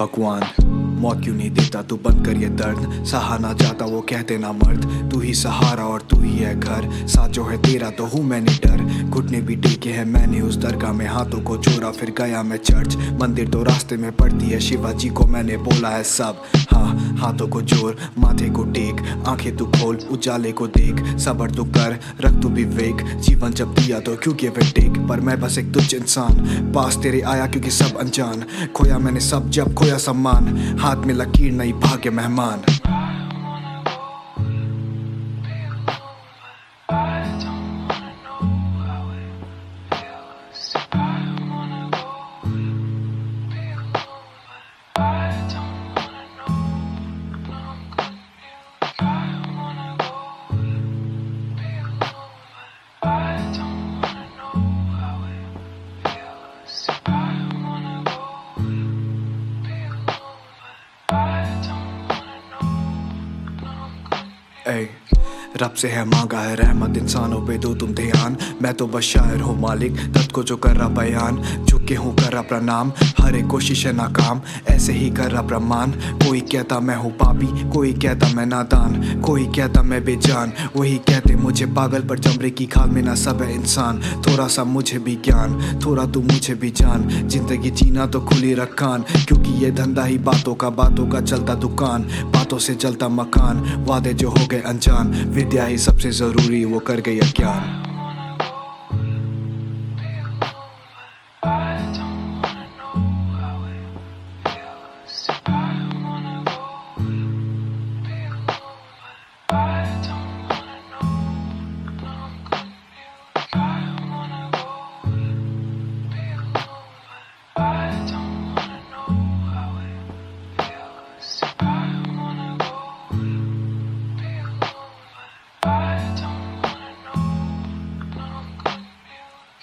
भगवान मौत क्यों नहीं देता, तू बंद कर ये दर्द, सहा ना जाता वो कहते ना मर्द। तू ही सहारा और तू ही है घर, साथ जो है तेरा तो हूँ मैंने डर। घुटने भी टेके हैं मैंने उस दरगाह में, हाथों को जोड़ा फिर गया मैं चर्च। मंदिर तो रास्ते में पड़ती है, शिवाजी को मैंने बोला है सब। हाँ हाथों को जोड़, माथे को टेक, आंखें तू खोल, उजाले को देख। सबर तू कर, रख तू विवेक, जीवन जब दिया तो क्यों गिव एंड टेक। पर मैं बस एक तुझ इंसान, पास तेरे आया क्योंकि सब अनजान। खोया मैंने सब जब खोया सम्मान, हाथ में लकीर नहीं भाग्य मेहमान। रब से है मांगा है रहमत, इंसानों पे दो तुम ध्यान। मैं तो बस शायर हूँ मालिक, दर्द को जो कर रहा बयान। झुक के हूँ कर रहा प्रणाम, हर एक कोशिश है नाकाम, ऐसे ही कर रहा प्रमाण। कोई कहता मैं हूँ पापी, कोई कहता मैं नादान, कोई कहता मैं बेजान। वही कहते मुझे पागल, पर चमड़े की खाल में ना सब है इंसान। थोड़ा सा मुझे भी ज्ञान, थोड़ा तू मुझे भी जान। जिंदगी जीना तो खुली रखान, क्योंकि ये धंधा ही बातों का चलता दुकान। बातों से जलता मकान, वादे जो हो गए अनजान। विद्या ही सबसे जरूरी, वो कर गई अज्ञान।